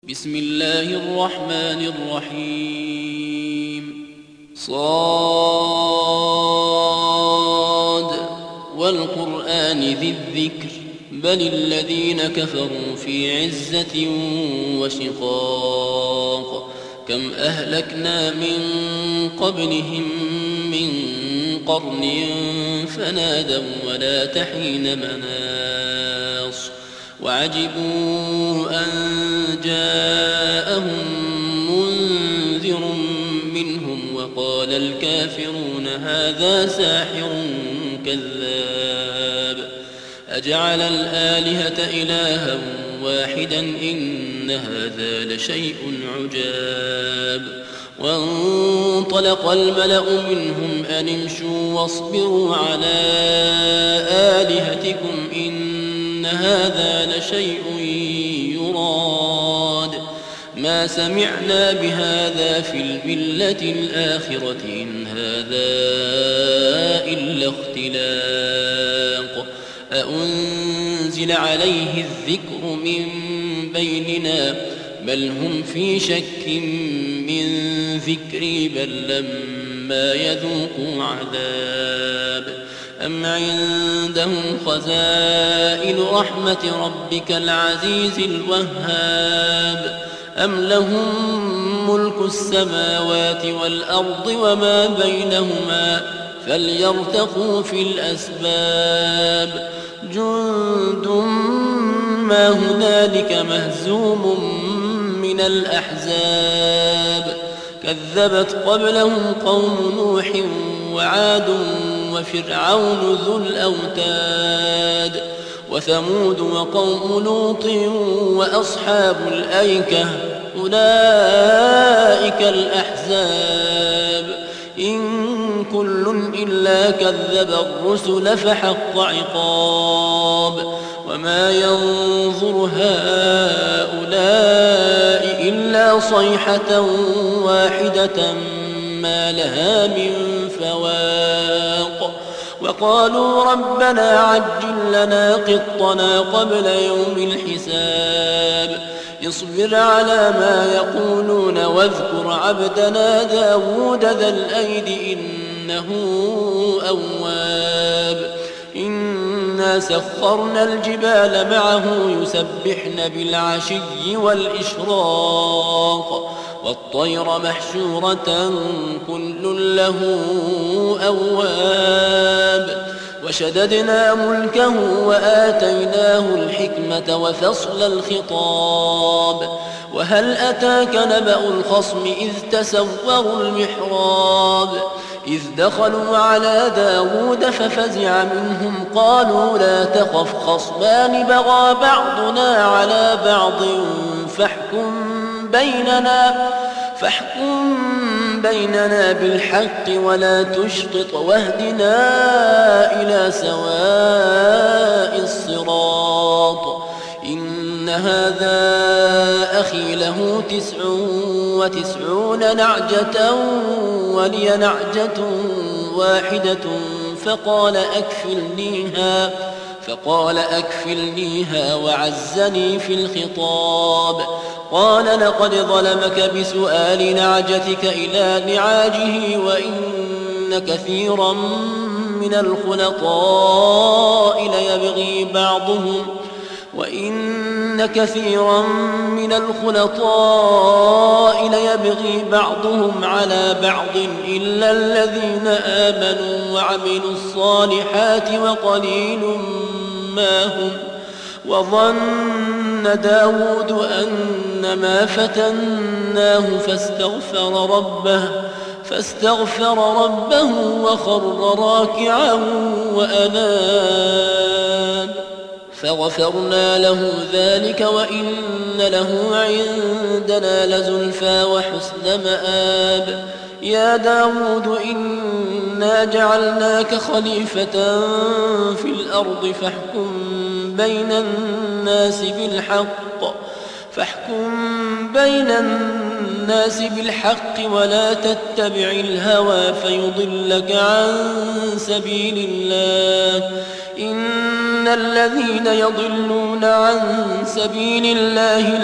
بسم الله الرحمن الرحيم صاد والقرآن ذي الذكر بل الذين كفروا في عزة وشقاق كم أهلكنا من قبلهم من قرن فنادوا ولا تحين مناص وعجبوا أن جاءهم منذر منهم وقال الكافرون هذا ساحر كذاب أجعل الآلهة إلها واحدا إن هذا لشيء عجاب وانطلق الملأ منهم أن امشوا واصبروا على آلهتكم إن هذا لشيء يراد ما سمعنا بهذا في الملة الآخرة إن هذا إلا اختلاق أأنزل عليه الذكر من بيننا بل هم في شك من ذكري بل لما يذوقوا عذاب أم عندهم خزائن رحمة ربك العزيز الوهاب أم لهم ملك السماوات والأرض وما بينهما فليرتقوا في الأسباب جند ما هنالك مهزوم من الأحزاب كذبت قبلهم قوم نوح وعاد وفرعون ذو الأوتاد وثمود وقوم لوط وأصحاب الأيكة أولئك الأحزاب إن كل إلا كذب الرسل فحق عقاب وما ينظر هؤلاء إلا صيحة واحدة ما لها من فواق وقالوا ربنا عجل لنا قطنا قبل يوم الحساب اصبر على ما يقولون واذكر عبدنا داود ذا الأيد إنه أواب إنا سخرنا الجبال معه يسبحن بالعشي والإشراق والطير محشورة كل له أواب وشددنا ملكه وآتيناه الحكمة وفصل الخطاب وهل أتاك نبأ الخصم إذ تسوروا المحراب إذ دخلوا على داود ففزع منهم قالوا لا تخف خصمان بغى بعضنا على بعض فاحكم بيننا بالحق ولا تشطط واهدنا إلى سواء الصراط إن هذا أخي له 99 نعجة ولي نعجة واحدة فقال أكفلنيها وعزني في الخطاب قال لقد ظلمك بسؤال نعجتك إلى نعاجه وإن كثيرا من الخلطاء ليبغي بعضهم على بعض إلا الذين آمنوا وعملوا الصالحات وقليل ما هم وظن داود أنما فتناه فاستغفر ربه وخر راكعا وأناب فغفرنا له ذلك وإن له عندنا لزلفى وحسن مآب يا داود إنا جعلناك خليفة في الأرض فاحكم بين الناس بالحق ولا تتبع الهوى فيضلك عن سبيل الله إن الذين يضلون عن سبيل الله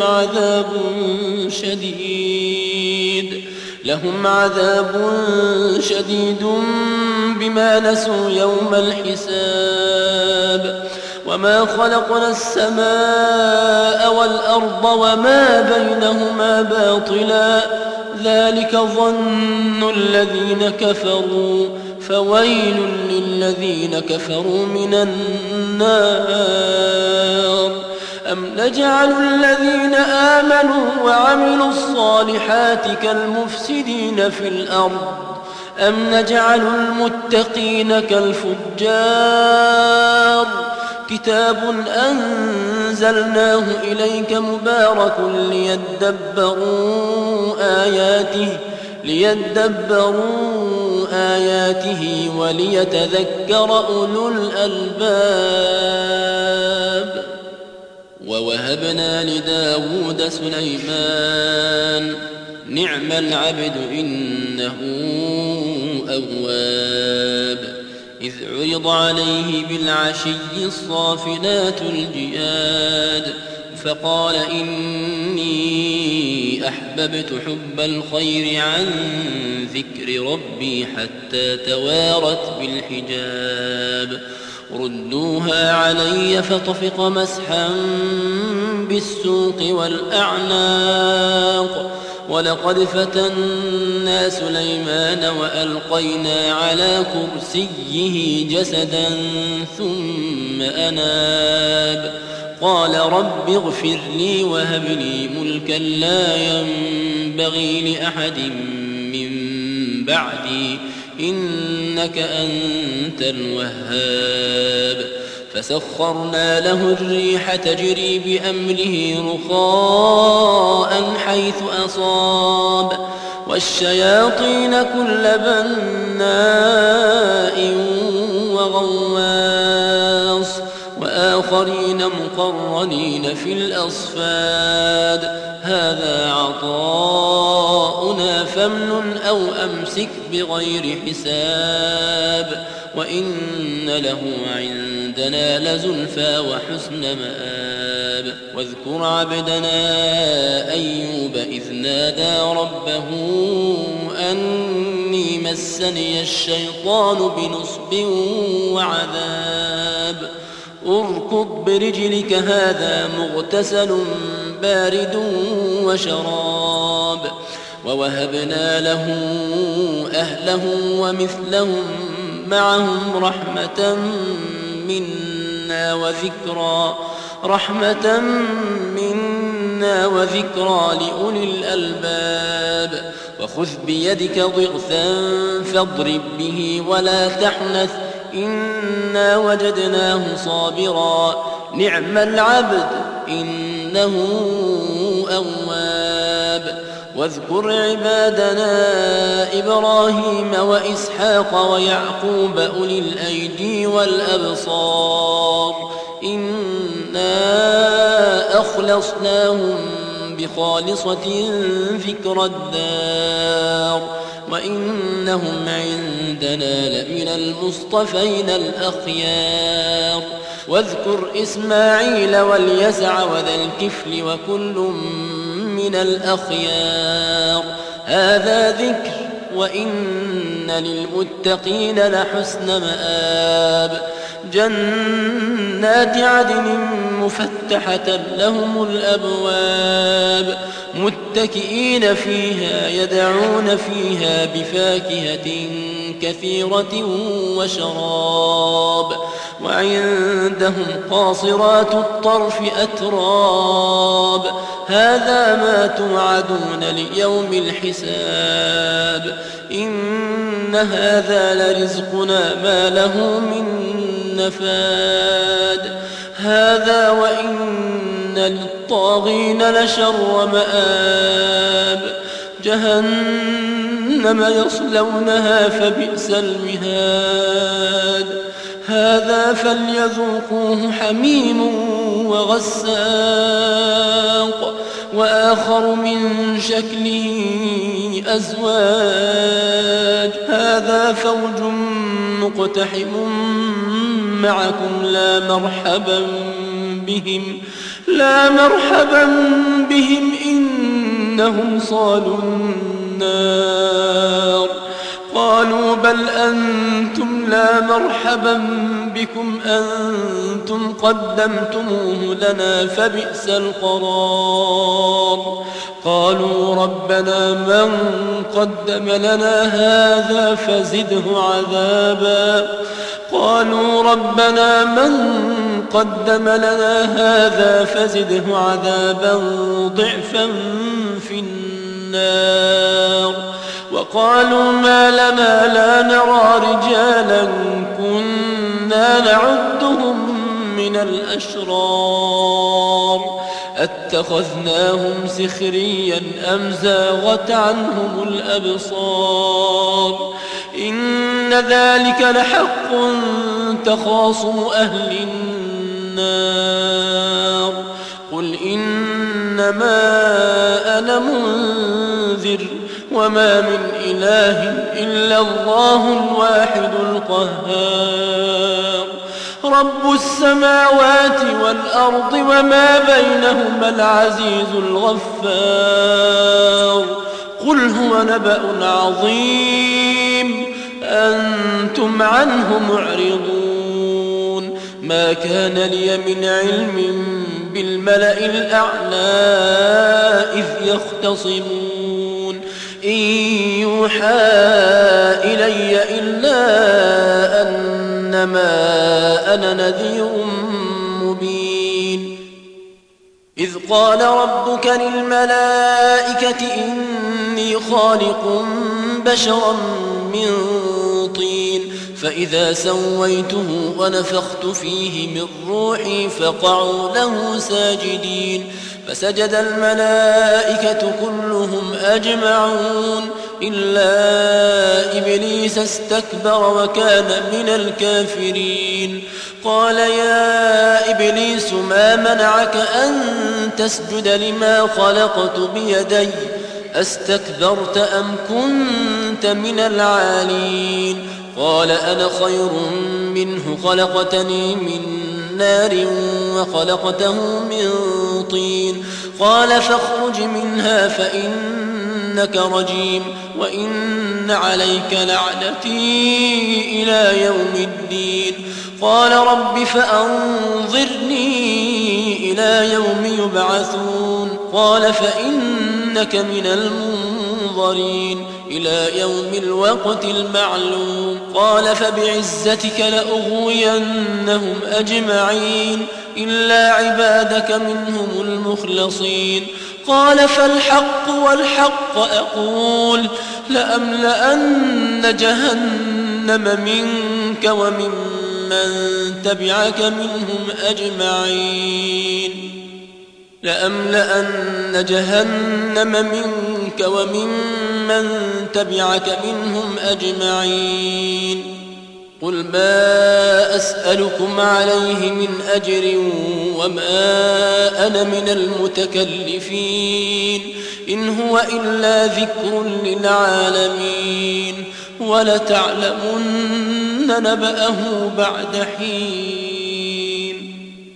لهم عذاب شديد بما نسوا يوم الحساب وما خلقنا السماء والأرض وما بينهما باطلا ذلك ظن الذين كفروا فويل للذين كفروا من النار أم نجعل الذين آمنوا وعملوا الصالحات كالمفسدين في الأرض أم نجعل المتقين كالفجار كتاب أنزلناه إليك مبارك ليدبروا آياته وليتذكر أولو الألباب ووهبنا لداود سليمان نعم العبد إنه أواب إذ عرض عليه بالعشي الصافنات الجياد فقال إني أحببت حب الخير عن ذكر ربي حتى توارت بالحجاب ردوها علي فطفق مسحا بالسوق والأعناق ولقد فتنا سليمان وألقينا على كرسيه جسدا ثم أناب قال رب اغفر لي وهب لي ملكا لا ينبغي لأحد من بعدي إنك أنت الوهاب فسخرنا له الريح تجري بأمره رخاء حيث أصاب والشياطين كل بناء وغواص وآخرين مقرنين في الأصفاد هذا عطاؤنا فامنن أو أمسك بغير حساب وإن له عندنا لزلفى وحسن مآب واذكر عبدنا أيوب إذ نادى ربه أني مسني الشيطان بنصب وعذاب اركض برجلك هذا مغتسل بارد وشراب ووهبنا له أهله ومثلهم معهم رحمة منا وذكرى لأولي الألباب وخذ بيدك ضغثا فاضرب به ولا تحنث إنا وجدناه صابرا نعم العبد إنه أواب واذكر عبادنا إبراهيم وإسحاق ويعقوب أولي الأيدي والأبصار إنا أخلصناهم بخالصة ذكر الدار وإنهم عندنا لمن المصطفين الأخيار واذكر إسماعيل واليسع وذا الكفل وكل من الأخيار هذا ذكر وإن للمتقين لحسن مآب جنات عدن مفتحة لهم الأبواب متكئين فيها يدعون فيها بفاكهة كثيرة وشراب وعندهم قاصرات الطرف أتراب هذا ما توعدون ليوم الحساب إن هذا لرزقنا ما له من نفاد هذا وإن للطاغين لشر مآب جهنم يصلونها فبئس المهاد هذا فليذوقوه حميم وغساق وآخر من شكله أزواج هذا فوج مقتحم معكم لا مرحبا بهم إنهم صالوا النار. قالوا بل أنتم لا مرحبا بكم أنتم قدمتموه لنا فبئس القرار. قالوا ربنا من قدم لنا هذا فزده عذابا ضعفا في النار. وقالوا ما لنا لا نرى رجالا كنا نعدهم من الأشرار أتخذناهم سخريا أم زاغت عنهم الأبصار إن ذلك لحق تخاصم أهل النار. قل إنما أنا منذر وما من إله إلا الله الواحد القهار. رب السماوات والأرض وما بينهما العزيز الغفار. قل هو نبأ عظيم أنتم عنه معرضون. ما كان لي من علم بالملأ الأعلى إذ يختصمون إن يوحى إلي إلا أنما أنا نذير مبين. إذ قال ربك للملائكة إني خالق بشرا من طين فإذا سويته ونفخت فيه من روحي فقعوا له ساجدين. فسجد الملائكة كلهم أجمعون إلا إبليس استكبر وكان من الكافرين. قال يا إبليس ما منعك أن تسجد لما خلقت بيدي أستكبرت أم كنت من العالين؟ قال أنا خير منه خلقتني من نار وخلقته من طين. قال فاخرج منها فإنك رجيم وإن عليك لعنتي إلى يوم الدين. قال رب فأنظرني إلى يوم يبعثون. قال فإنك من المنظرين إلى يوم الوقت المعلوم. قال فبعزتك لأغوينهم أجمعين إلا عبادك منهم المخلصين. قال فالحق والحق أقول لأملأن جهنم منك وممن تبعك منهم أجمعين. لأملأن جهنم منك وممن تبعك منهم أجمعين. قل ما أسألكم عليه من أجر وما أنا من المتكلفين إن هو إلا ذكر للعالمين ولتعلمن نبأه بعد حين.